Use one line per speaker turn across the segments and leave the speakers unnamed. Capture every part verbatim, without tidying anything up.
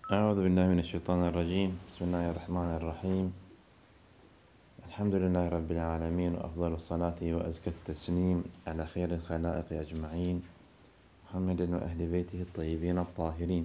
أعوذ بالله من الشيطان الرجيم. بسم الله الرحمن الرحيم. الحمد لله رب العالمين، وأفضل الصلاة وأزكى التسليم على خير الخلائق أجمعين، محمد وأهل بيته الطيبين الطاهرين.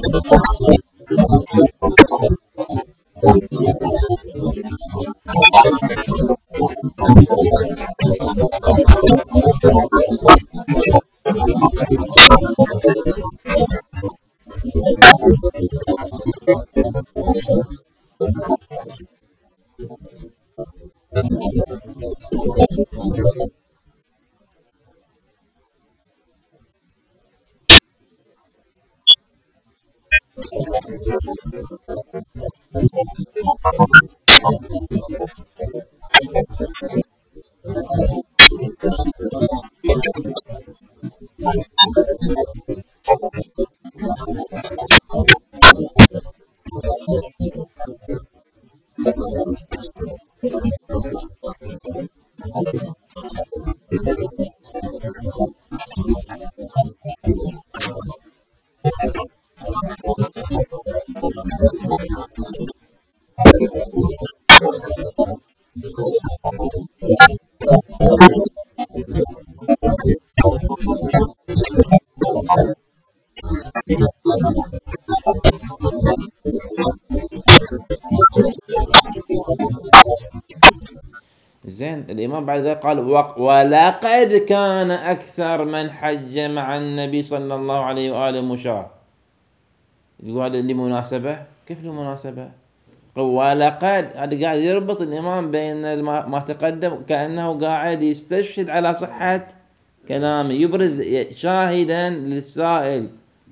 زين. الإمام بعد ذلك قال: ولقد كان أكثر من حج مع النبي صلى الله عليه وآله مشاة. يقول لمناسبة. كيف لمناسبة؟ ولقد هذا قاعد يربط الإمام بين ما تقدم، كأنه قاعد يستشهد على صحة كلامه، يبرز شاهدا للسائل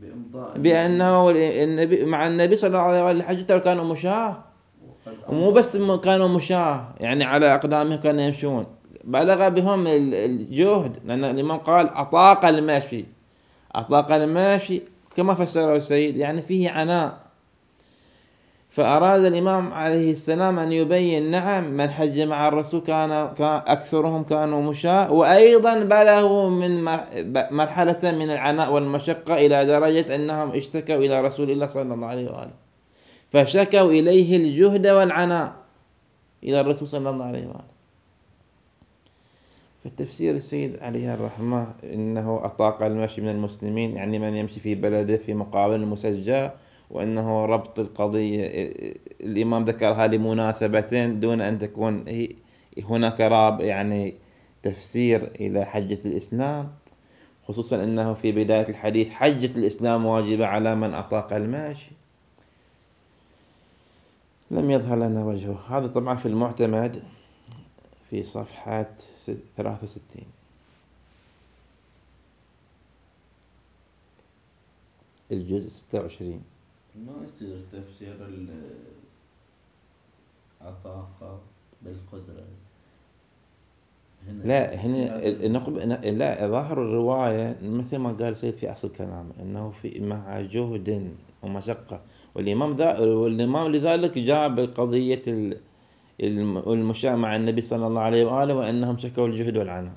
بأنه النبي مع النبي صلى الله عليه وآله حجته كانوا مشاة، ومو بس كانوا مشاة يعني على أقدامهم كانوا يمشون، بلغ بهم الجهد، لأن الإمام قال أطاق المشي. أطاق المشي كما فسره السيد يعني فيه عناء. فأراد الإمام عليه السلام أن يبين نعم من حج مع الرسول كان أكثرهم كانوا مشاة، وأيضا بلغوا من مرحلة من العناء والمشقة إلى درجة أنهم اشتكوا إلى رسول الله صلى الله عليه وآله، فشكوا إليه الجهد والعناء إلى الرسول صلى الله عليه وآله. فالتفسير السيد عليه الرحمة إنه أطاق المشي من المسلمين يعني من يمشي في بلده في مقابل المسجى، وإنه ربط القضية الإمام ذكرها لمناسبتين دون أن تكون هناك راب يعني تفسير إلى حجة الإسلام، خصوصا أنه في بداية الحديث حجة الإسلام واجبة على من أطاق المشي. لم يظهر لنا وجهه. هذا طبعا في المعتمد في صفحة ثلاثة وستين. الجزء ستة وعشرين.
ما يصير تفسير العطاقة بالقدرة
هنا. لا هنا النقب لا ظاهر الرواية مثل ما قال سيد في أصل كلامه أنه في مع جهد ومشقة، والإمام ذا والإمام لذلك جاء بقضية المشاة مع النبي صلى الله عليه وآله وأنهم شكوا الجهد والعناء.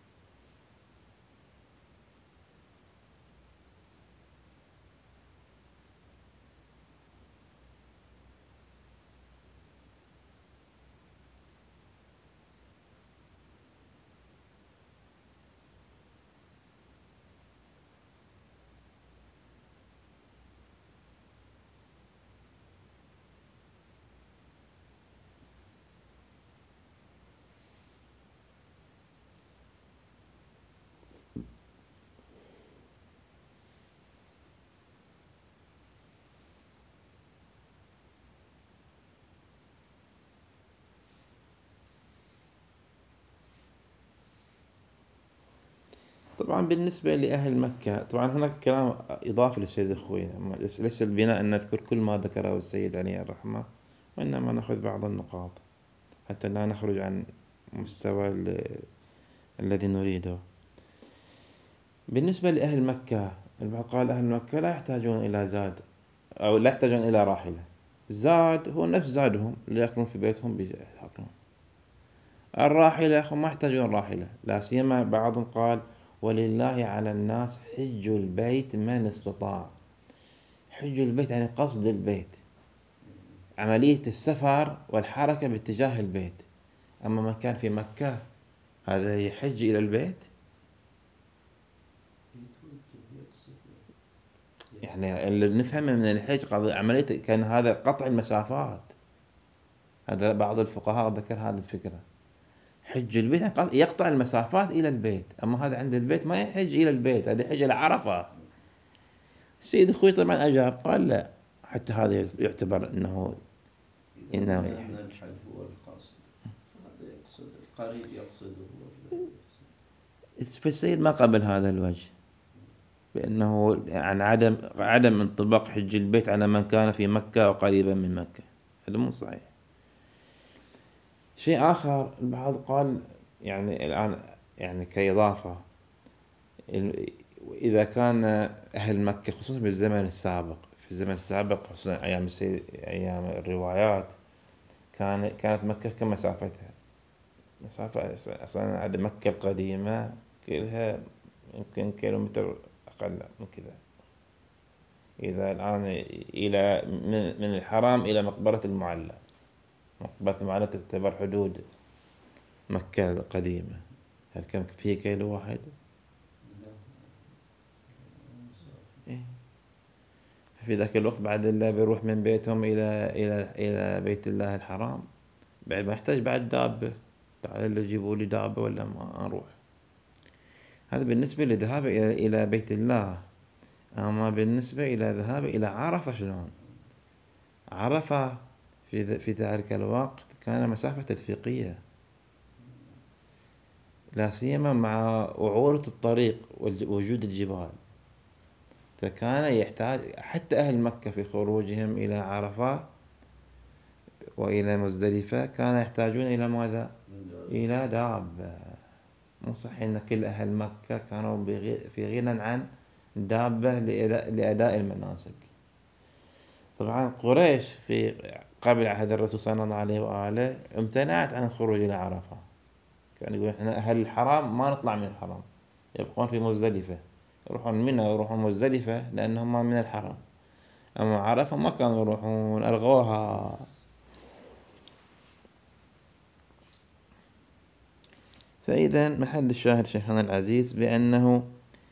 طبعا بالنسبة لأهل مكة طبعا هناك كلام إضافي للسيد أخوي، ليس البناء أن نذكر كل ما ذكره السيد عليه الرحمة، وإنما نأخذ بعض النقاط حتى لا نخرج عن مستوى الذي نريده. بالنسبة لأهل مكة البعض قال أهل مكة لا يحتاجون إلى زاد أو لا يحتاجون إلى راحلة، زاد هو نفس زادهم اللي يأكلون في بيتهم بيأكلون. الراحلة أخو ما يحتاجون راحلة، لا سيما بعضهم قال ولله على الناس حج البيت من استطاع. حج البيت يعني قصد البيت، عملية السفر والحركة باتجاه البيت. أما من كان في مكة هذا يحج إلى البيت. يعني اللي نفهمه من الحج قضية عملية كان هذا قطع المسافات. هذا بعض الفقهاء ذكر هذه الفكرة. حج البيت يعني يقطع المسافات إلى البيت، أما هذا عند البيت ما يحج إلى البيت، هذا يحج إلى عرفة. السيد أخوي طبعا أجاب قال لا، حتى هذا يعتبر أنه
إذا
إنه
قلنا أن الحج هو القصد، هذا يقصد القريب، يقصده هو البعيد.
فالسيد ما قبل هذا الوجه، بأنه عن عدم عدم انطباق حج البيت على من كان في مكة وقريبا من مكة، هذا مو صحيح. شيء آخر، البعض قال يعني الآن يعني كإضافة، إذا كان أهل مكة خصوصا في الزمن السابق، في الزمن السابق خصوصا أيام السيد أيام الروايات، كان كانت مكة كمسافتها، مسافة أصلا عند مكة القديمة كلها يمكن كيلومتر أقل من كذا. إذا الآن إلى من, من الحرام إلى مقبرة المعلى، مقبرة المعلى تعتبر حدود مكة القديمة، هل كم فيه كيلو واحد؟ إيه. في ذاك الوقت بعد الله بيروح من بيتهم إلى إلى إلى بيت الله الحرام، بعد ما يحتاج بعد دابة، تعالوا جيبوا لي دابة ولا ما أروح. هذا بالنسبة لذهاب إلى إلى بيت الله. أما بالنسبة إلى ذهاب إلى عرفة شلون؟ عرفة في في ذلك الوقت كان مسافة تلفيقية، لا سيما مع وعورة الطريق ووجود الجبال، فكان يحتاج حتى أهل مكة في خروجهم إلى عرفة وإلى مزدلفة كانوا يحتاجون إلى ماذا؟ إلى دابة. مو صحيح أن كل أهل مكة كانوا في غنى عن دابة لأداء المناسك. طبعا قريش في قبل عهد الرسول صلى الله عليه وآله امتنعت عن الخروج إلى عرفة، كانوا يقولون إحنا أهل الحرام ما نطلع من الحرام، يبقون في مزدلفة، يروحون منى ويروحون مزدلفة لأنهم من الحرام. أما عرفة ما كانوا يروحون، ألغوها. فإذا محل الشاهد شيخنا العزيز بأنه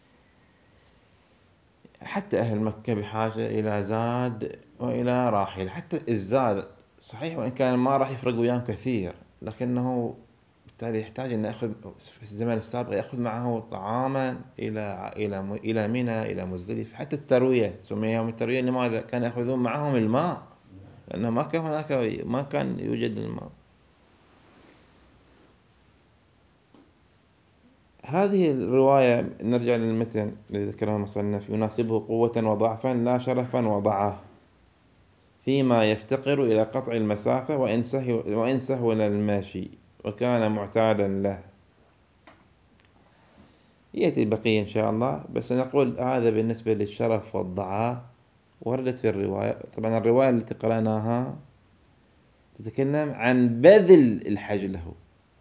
حتى أهل مكة بحاجة إلى زاد وإلى راحل. حتى الزاد صحيح وإن كان ما راح يفرق وياهم كثير، لكنه بالتالي يحتاج أن يأخذ في الزمن السابق يأخذ معه طعاما إلى إلى إلى منى إلى مزدلفة. حتى التروية سمي يوم التروية، لماذا؟ كان يأخذون معهم الماء، لأنه ما كان هناك ما كان يوجد الماء. هذه الرواية نرجع للمتن الذي ذكره المصنف: يناسبه قوة وضعفا لا شرفا وضعه، فيما يفتقر إلى قطع المسافة وإن سهل الماشي وكان معتادا له. يأتي البقية إن شاء الله، بس نقول هذا بالنسبة للشرف والضعاف وردت في الرواية. طبعا الرواية التي قرأناها تتكلم عن بذل الحج له،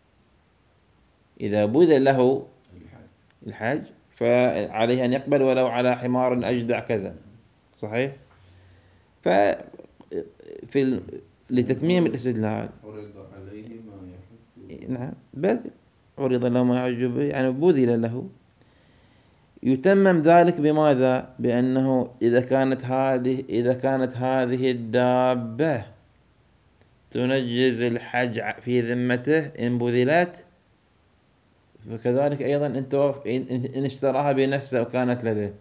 إذا بذل له الحج فعليه أن يقبل ولو على حمار أجدع كذا، صحيح؟ ف في لتتميم الاستدلال
عرض عليه ما يحج،
نعم بذل، عرض له ما يحج به يعني بذل له. يتمم ذلك بماذا؟ بأنه إذا كانت هذه إذا كانت هذه الدابة تنجز الحج في ذمته إن بذلت، فكذلك أيضا إن اشتراها بنفسه وكانت لديه.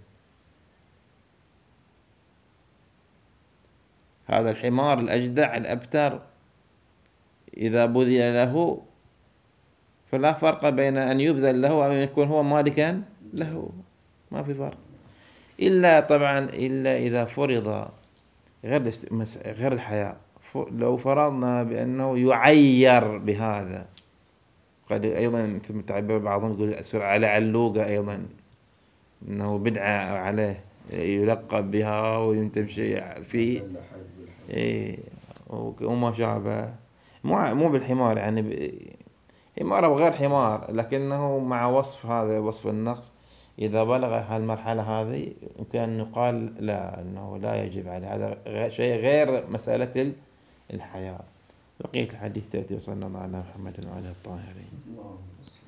هذا الحمار الأجدع الأبتر إذا بذل له فلا فرق بين أن يبذل له أو أن يكون هو مالكا له، ما في فرق. إلا طبعا إلا إذا فرض غير غير الحياة، لو فرضنا بأنه يعير بهذا، قد أيضا مثل تعبير بعضهم يقول أسر على علوقة، أيضا أنه بدعة عليه يلقب بها ويمتمشي في إيه وما شابه، مو مو بالحمار يعني حمار أو غير حمار، لكنه مع وصف هذا وصف النقص إذا بلغ هالمرحلة هذه يمكن أن يقال لا، أنه لا يجب عليه، هذا شيء غير مسألة الحياة. بقية الحديث تأتي. وصلى الله على محمد وعلى الطاهرين.